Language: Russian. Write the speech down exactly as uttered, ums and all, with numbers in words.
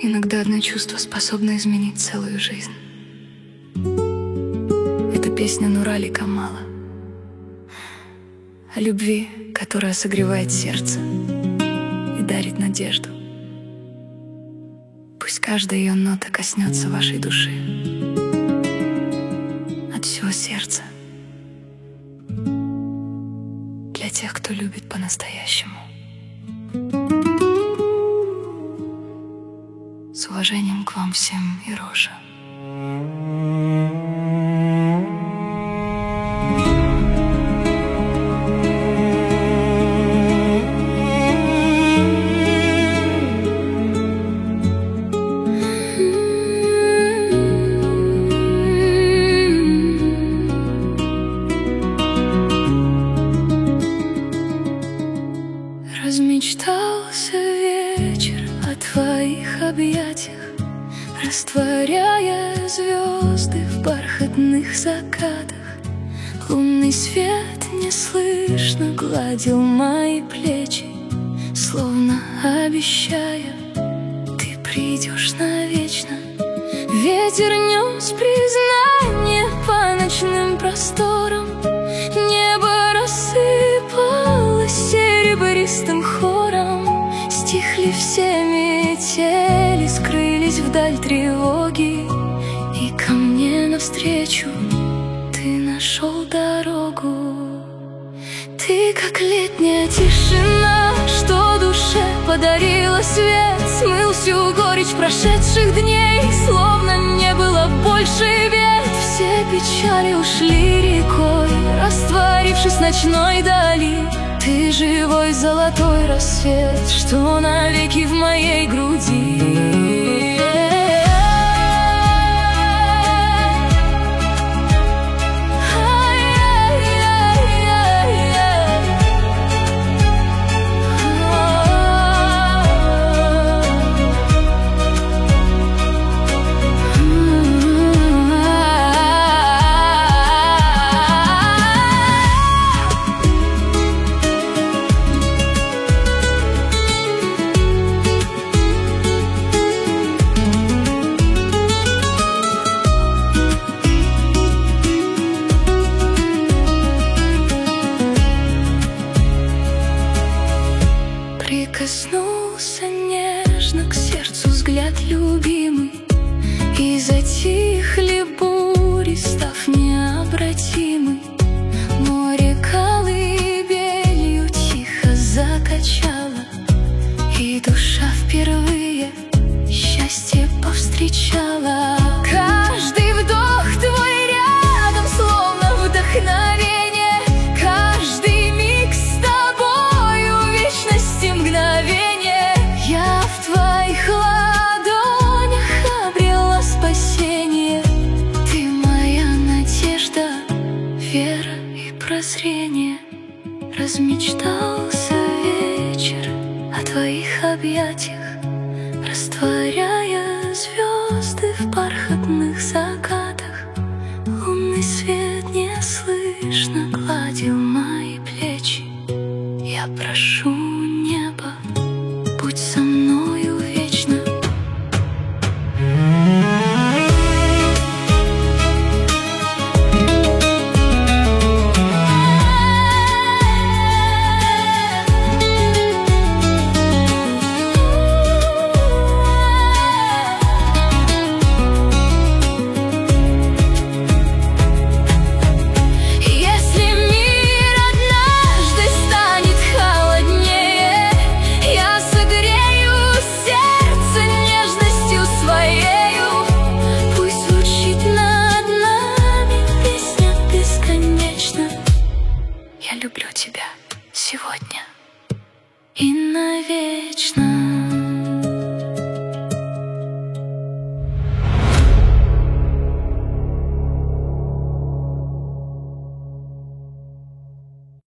Иногда одно чувство способно изменить целую жизнь. Это песня Нурали Камала о любви, которая согревает сердце и дарит надежду. Пусть каждая ее нота коснется вашей души от всего сердца, для тех, кто любит по-настоящему. С уважением к вам всем, Ироша. Размечтался вечер о твоих объятиях, растворяя звезды в бархатных закатах. Лунный свет неслышно гладил мои плечи, словно обещая, ты придешь навечно. Ветер нес признание по ночным просторам, небо рассыпалось серебристым хором. Стихли все метели, скрылись вдаль тревоги, и ко мне навстречу ты нашел дорогу. Ты как летняя тишина, что душе подарила свет, смыл всю горечь прошедших дней, словно не было больше бед. Все печали ушли рекой, растворившись в ночной дали. Ты живой золотой рассвет, что навеки в моей груди. Прикоснулся нежно к сердцу взгляд любимый, и затихли бури, став необратимой. Море колыбелью тихо закачало, и душа впервые счастье повстречала. Каждый вдох твой рядом, словно вдохновение, каждый миг с тобою вечности мгновение. Я в твоих ладонях обрела спасение, ты моя надежда, вера и прозрение. Размечтался вечер о твоих объятиях, растворяя звезды в бархатных закатах. Лунный свет неслышно гладил мои плечи. Я прошу